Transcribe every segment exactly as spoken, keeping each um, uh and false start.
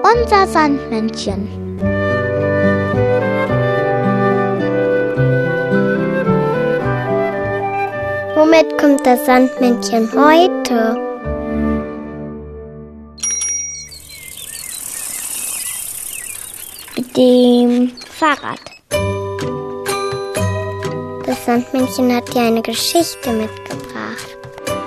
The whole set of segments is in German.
unser Sandmännchen. Womit kommt das Sandmännchen heute? Mit dem Fahrrad. Das Sandmännchen hat dir eine Geschichte mitgebracht.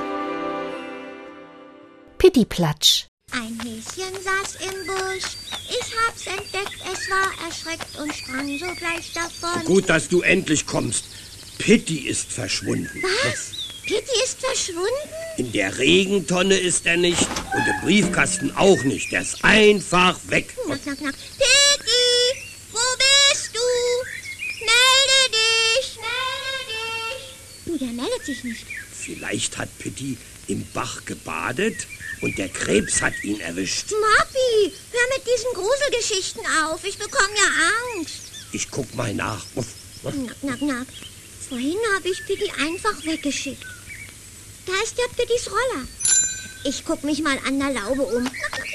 Pittiplatsch. Ein Häschen saß im Busch. Ich hab's entdeckt, es war erschreckt und sprang sogleich davon. Gut, dass du endlich kommst. Pitti ist verschwunden. Was? Pitti ist verschwunden? In der Regentonne ist er nicht und im Briefkasten auch nicht. Der ist einfach weg. Knack, knack, knack. Pitti, wo bist du? Melde dich, melde dich. Du, der meldet sich nicht. Vielleicht hat Pitti im Bach gebadet und der Krebs hat ihn erwischt. Moppi, hör mit diesen Gruselgeschichten auf. Ich bekomme ja Angst. Ich guck mal nach. Uff, uff. Knack, knack, knack. Vorhin habe ich Pitti einfach weggeschickt. Da ist ja Pittis Roller. Ich guck mich mal an der Laube um.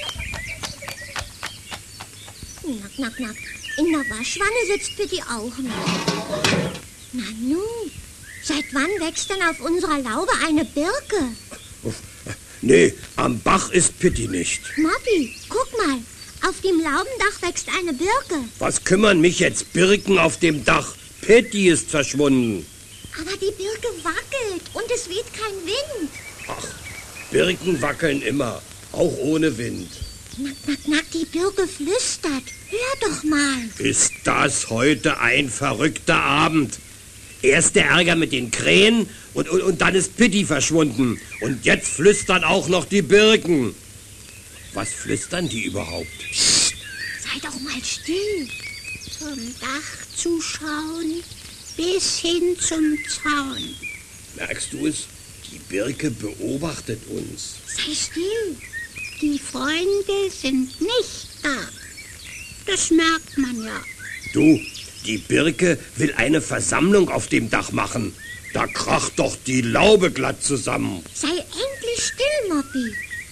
Knack, knack, knack. In der Waschwanne sitzt Pitti auch nicht. Nanu, seit wann wächst denn auf unserer Laube eine Birke? Uff. Nee, am Bach ist Pitti nicht. Moppi, guck mal. Auf dem Laubendach wächst eine Birke. Was kümmern mich jetzt Birken auf dem Dach? Pitti ist verschwunden. Aber die Birke wackelt und es weht kein Wind. Ach, Birken wackeln immer, auch ohne Wind. Knack, knack, knack, die Birke flüstert. Hör doch mal. Ist das heute ein verrückter Abend? Erst der Ärger mit den Krähen und, und, und dann ist Pitti verschwunden. Und jetzt flüstern auch noch die Birken. Was flüstern die überhaupt? Psst, sei doch mal still. Vom Dach zu schauen, bis hin zum Zaun. Merkst du es? Die Birke beobachtet uns. Sei still. Die Freunde sind nicht da. Das merkt man ja. Du, die Birke will eine Versammlung auf dem Dach machen. Da kracht doch die Laube glatt zusammen. Sei endlich still, Moppi.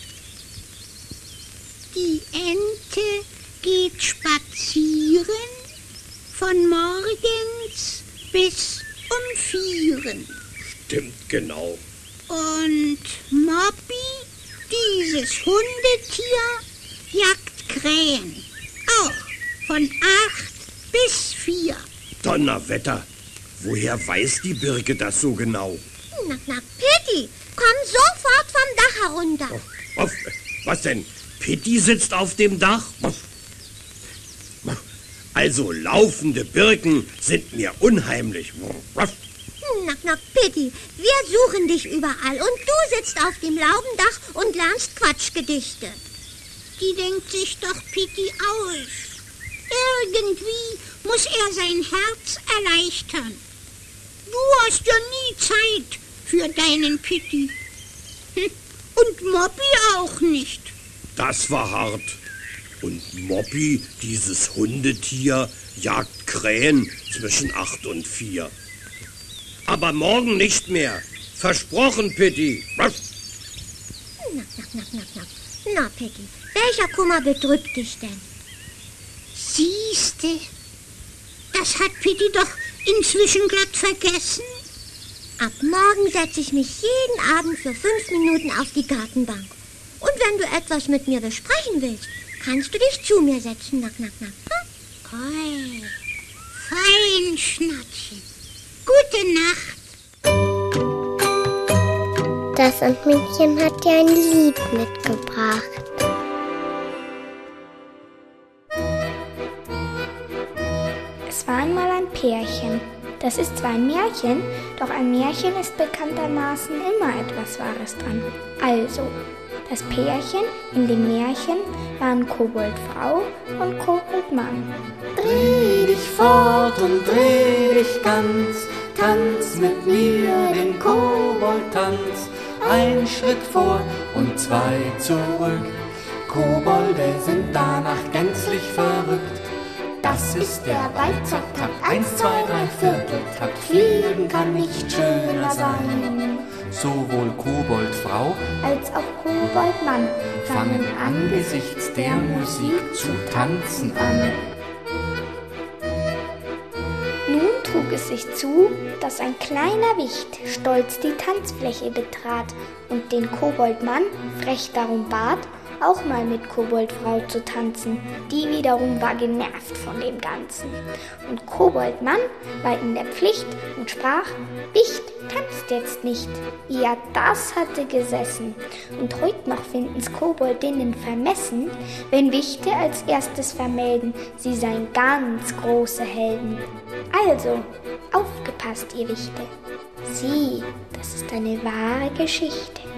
Die Ente geht spazieren von morgens bis um vieren. Stimmt genau. Und Moppi, dieses Hundetier, jagt Krähen. Auch von acht bis vier. Donnerwetter, woher weiß die Birke das so genau? Na, na, Pitti, komm sofort vom Dach herunter. Oh, oh, was denn? Pitti sitzt auf dem Dach? Also laufende Birken sind mir unheimlich. Na, na, Pitti, wir suchen dich überall und du sitzt auf dem Laubendach und lernst Quatschgedichte. Die denkt sich doch Pitti aus. Irgendwie muss er sein Herz erleichtern. Du hast ja nie Zeit für deinen Pitti. Und Moppi auch nicht. Das war hart. Und Moppi, dieses Hundetier, jagt Krähen zwischen acht und vier. Aber morgen nicht mehr. Versprochen, Pitti. Na, na, na, na, na. Na, Pitti, welcher Kummer bedrückt dich denn? Siehste, das hat Pitti doch inzwischen glatt vergessen. Ab morgen setze ich mich jeden Abend für fünf Minuten auf die Gartenbank. Und wenn du etwas mit mir besprechen willst, kannst du dich zu mir setzen. Nack, nack, nack. Oi, fein, Schnattchen. Gute Nacht. Das Sandmännchen hat dir ein Lied mitgebracht. Es war einmal ein Pärchen. Das ist zwar ein Märchen, doch ein Märchen ist bekanntermaßen immer etwas Wahres dran. Also, das Pärchen in dem Märchen waren Koboldfrau und Koboldmann. Dreh dich fort und dreh dich ganz, tanz mit mir den Koboldtanz. Ein Schritt vor und zwei zurück, Kobolde sind danach gänzlich verrückt. Das ist der Walzer-Takt, eins, zwei, drei Viertel-Takt, fliegen kann nicht schöner sein. sowohl Koboldfrau als auch Koboldmann fangen angesichts der Musik zu tanzen an. Nun trug es sich zu, dass ein kleiner Wicht stolz die Tanzfläche betrat und den Koboldmann frech darum bat, auch mal mit Koboldfrau zu tanzen. Die wiederum war genervt von dem Ganzen. Und Koboldmann war in der Pflicht und sprach: Wicht tanzt jetzt nicht. Ja, das hatte gesessen. Und heut noch finden's Koboldinnen vermessen, wenn Wichte als erstes vermelden, sie seien ganz große Helden. Also, aufgepasst, ihr Wichte. Sieh, das ist eine wahre Geschichte.